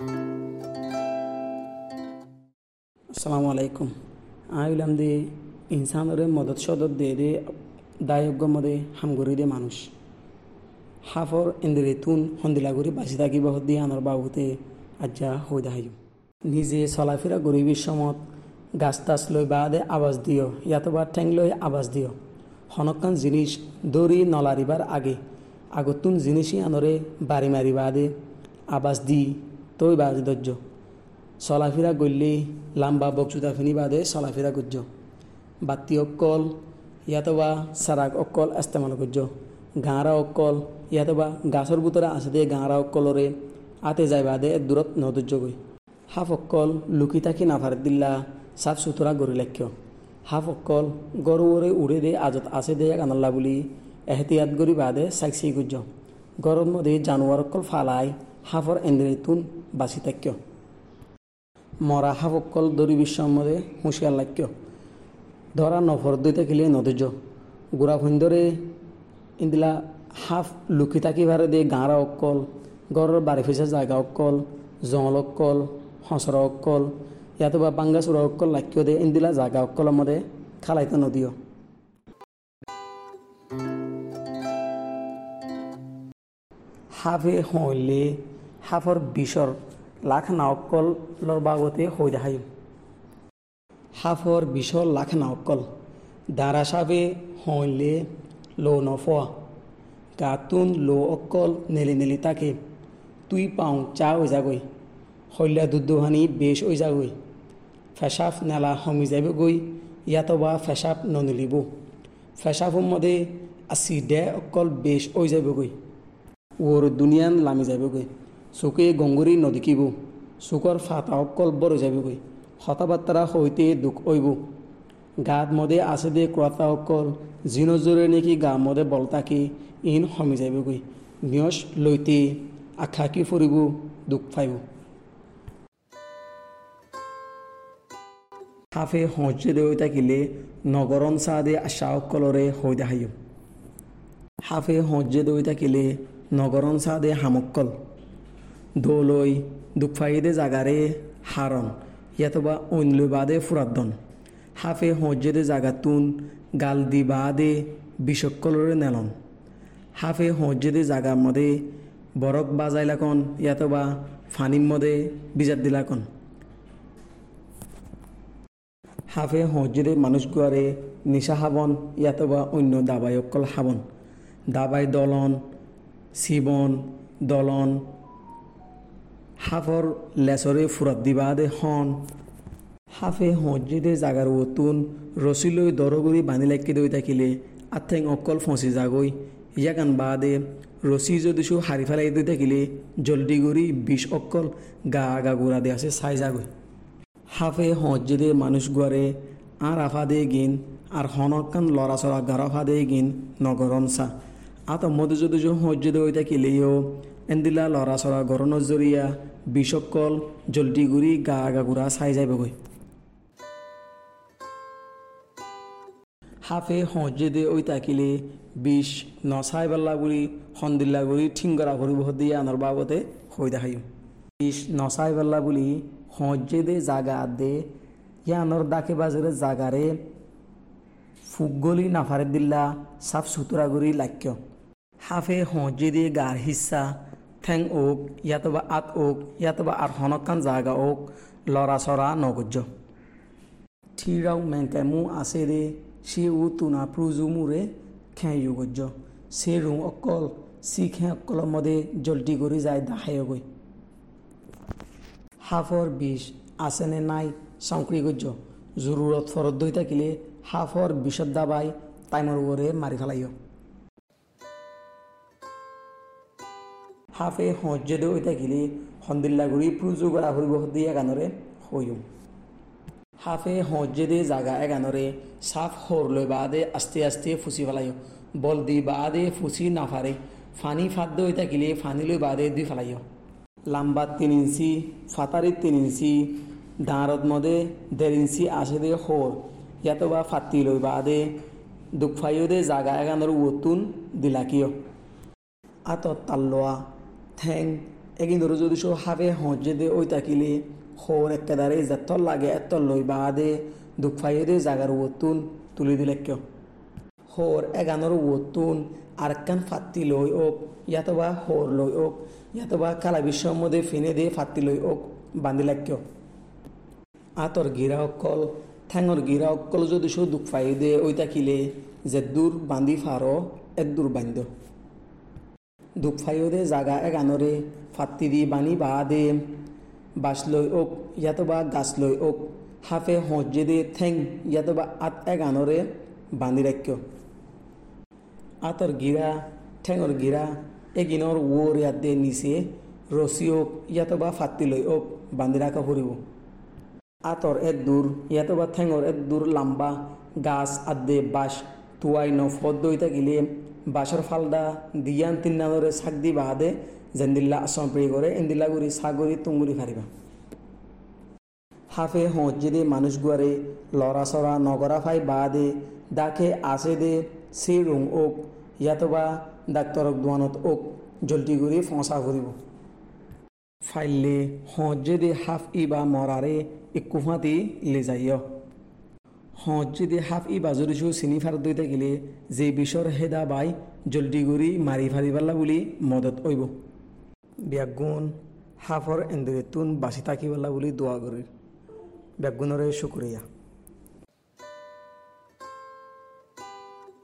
আসসালামু আলাইকুম। আইলাম দে ইনসানরে মদত সদত দে দায়জ্ঞ মদে হামগরি দে মানুষ হাফর ইন্দিরে তুন হন্দিলাগুড়ি বাঁচি থাকিব দিয়ে আনর বাবুতে আজ্জা হই দাহাইম নিজে চলাফেরা গরিবের সমত গাছ টাছ লই বাদে আবাজ দিও ইয়াতবা ঠেং লই আবাজ দিও হনকান জিনিস দৌড়ি নলারিবার আগে আগতুন জিনিসই আনরে বাড়ি মারি বাদে আবাজ দি তৈ বাজ ধৈর্য চলাফেরা গল্লি লাম্বা বকচুতা ফিনি বাদে চলাফেরা গুজ্জ বাতি অকল ইয়াতবা সারাক অকল ইস্তেমাল গুজ্জ গাঁরা অকল ইয়াতবা গাছর ভিতরে আছে দিয়ে গাঁরা অকলরে আতে যাই বাদে দূরত নদুর্য গই হাফ অকল লুকি থাকি নাফার দিল্লা সাফ সুতরা গড়ি লেখ্য হাফ অকল গরুরে উড়ে দে আজত আছে দে আনাল্লা বুলি এহতিয়াত গরি বাদে সাইক্সি গুজ্জ গরম মধ্যে জানুয়ার অকল ফালাই হাফর এন্দ্রিতুন বাসি থাক্য মরা হাফ অকল দরি বিশ্বমদে হুঁশিয়ার লাক্য ধরা নফর দইতে খেলে নদুর্য গুড়া ভন্দরে ইন্দিলা হাফ লুকি থাকি ভারে দিয়ে গাঁরা অকল গড়ের বাড়ি ফেসে জায়গা অকল জঙ্গল অকল হসরা অকল ইয়াতো বা বাঙ্গা চূড়া অকল লাক্য দে ইন্দিলা জায়গা অকলের মধ্যে খালাইতে নদীয় হাফে হইলে হাফর বিশর লাখ না অকলর বাবতে হই দেখাই হাফর বিশর লাখ না অকল দাঁড়া সাবে হইলে লো নফা গাতুন লো অকল নেলি নেলি তাকে তুই পাও চা ওই যাগই হইলা দুধহানি বেশ ওই যাগই ফেসাফ নেলা হমি যাবে গই ইয়াতো বা ফেসাফ ননিলিব ফেসাফের মধ্যে আসি দে অকল বেশ ওই যাবে গই ওর দুনিয়ান লামি যাবে গই চুকে গঙ্গুরি নদীকিব চুকর ফাটা অকল বড় যাবে গই হতাবার্তারা হইতে দুঃখ ওইব গাত মদে আছে দে ক্রতা অকল জিনজোরে নেকি গা মদে বল তাকি ইন হমি যাবে গই নিয়স লইতে আখাকি ফুরিব দুঃখ পাইব হাফে হজ্জে দে থাকিলে নগরন সাদে আশা অকলরে হই দেখাইও হাফে হজ্জে দে থাকিলে নগরন সাদে হামক্কল দোলই দুঃখ ফাইদে জাগারে হারন ইয়াতবা অন্যলৈ বাদে ফুরাদ্দন হাফে হজ্জে দে জাগাতুন গাল দি বাদে বিষক্কলরে নেলন হাফে হজ্জে দে জাগার মধ্যে বরক বাজাইলাকন ইয়াতবা ফানির মধ্যে বিজাত দিলাকন হাফে হজ্জে মানুষ গুয়ারে নিশা হাবন ইয়াতবা অন্য দাবাই অকল হাবন দাবাই দলন শিবন দলন হাফর লেসরে ফুরাত দিবাদে হন হাফে হজ্জে জাগার ওতুন রসিলৈ দরগুড়ি বান্ধি লাইকে দই থাকিলে আথেং অকল ফসি যাগই ইয়াকান বাদে রসি যদিছো হারি ফেলাই দই থাকিলে জলদি গড়ি বিষ অকল গা আগা গুড়া দে আছে চাই যাগই হাফে হজ্জে মানুষ গুয়ারে আর আফা দে গিন আর হনকান লড়া চড়া গারফা দে গিন নগরন চা আত মধু যদি হজ্জে দই থাকিলেও এন্দিলা লড়া চড়া গরনের জরিয়া বিষকল জলদি গুড়ি গা আগা গুড়া চাই যাবগৈ হাফে হজ্জে দে ওই তাকিলে বিষ নচাই পাল্লা গুড়ি সন্দিল্লা গুড়ি ঠিংগরা ভরি বহ দিয়ে আনার বাবতে হই দেখাই বিষ নচাই পাল্লা বুলি হজ্জে দে জাগা দে ইয়ানোর ডাকে বাজারে জাগারে ফুকগলি নাফারে দিল্লা সাফ সুতরা গুড়ি লাক্য হাফে হজ্জে দিয়ে গার হিস্সা ঠেং ওক ইয়াতবা আত ওক ইয়াতবা আর হনকান জাগা ওক লড়া চড়া নগজ্য ঠিরাও মেংকামু আছে রে সে উ তুনা প্রুজুমুরে খেঁয়ু গজ্য সে রুং অকল সি খে অকলের মধ্যে জলদি করে যায় দাহায় গই হাফর বিষ আছে নে নাই সংক্রি গজ্য জরুরত ফরত দই থাকিলে হাফর বিষত দাবাই টাইমর ওরে মারি ফেলাইও হাফে হজ্জে দে ওই থাকিলে সন্দিল্লা গুড়ি প্রুজু গড়া ফুরিব দিয়ে এগানরে হইম হাফে হজ্জে দে জাগা এগানরে সাফ হরলৈ বাদে আস্তে আস্তে ফুসি ফেলাইও বল দি বাদে ফুসি নাফারে ফানি ফাদ্য হয়ে থাকিলে ফানি লৈ বাদে দুই ফেলাইও লাম্বা 3 ইঞ্চি ফাতারি 3 ইঞ্চি দাঁড়ত মধ্যে 1.5 ইঞ্চি আসে দে হর ইয়াতো বা ফাতি লৈ বাদে দুঃখ ফাইও দে জাগা এগানর ওতুন দিলাকিও আতত তাল্লোয়া ঠেং এগিন ধরে যদি সো হাফে হজে দে ওই তাকিলে হোর একেদারে যাত্তর লাগে এত লই বাদে দুঃখ ফাইয়ে দে জাগার ওতুন তুলি দিলে কেউ হোর এগানোর ওতুন আরেকখান ফাত্তি লই ওক ইয়াতবা হোর লই ওক ইয়াতবা কালা বিশ্বের মধ্যে ফিনে দিয়ে ফাত্তি লই ওক বান্দিলে কেউ আতর গিরা অকল ঠ্যাঙর গিরা অকল যদি সো দুঃখ ফাইয়ে দে ওই তাকিলে যে দূর বান্ধি ফারো এক দূর বান্ধ দুঃখ ফাইয়ে দে জাগা এগানোরে ফাত্তি দি বানি বা দে বাস লই ওক ইয়াতবা গাছ লই ওক হাফে হজে দে ঠেং ইয়াতবা আত এগানোরে বান্ধি রাখ্য আতর গিরা ঠেঙর গিরা এগিনর ওর ইয়াত দে নিচে রসি ওক ইয়াতবা ফাত্তি লই ওক বান্ধি রাখা ফুরিব আতর এত দূর ইয়াতবা ঠেঙর এত দূর লম্বা গাছ আদে বাস তুয়াই নফদ দইতা গিলে বাসর ফালদা দিয়ান তিন্নানরে শাক দি বাহাদে জেন্দিল্লা আসম্প্রি করে ইন্দিল্লা গুড়ি সাগরি তুঙ্গুরি ফারিবা হাফে হজে দে মানুষ গুয়ারে লড়াচড়া নগরা ফাই বাদে দাকে আসে দে সে রুং ওক ইয়াতবা ডাক্তরক দোয়ানত ওক জলটি গুড়ি ফসা ফুরিব ফাইলে হজে দে হাফ ইবা মরারে ইকুফাতি লে যাইয় হজে দে হাফ ই বাজুরিছু চিনি ফার দইতে গেলে যে বিষর হেদা বাই জলদি গুড়ি মারি ফারিবাল্লা বুলি মদত হইব ব্যাগুণ হাফর এন্দুরে তুন বাঁচি থাকিবাল্লা বুলি দোয়া করি ব্যাগুণরে শুক্রিয়া।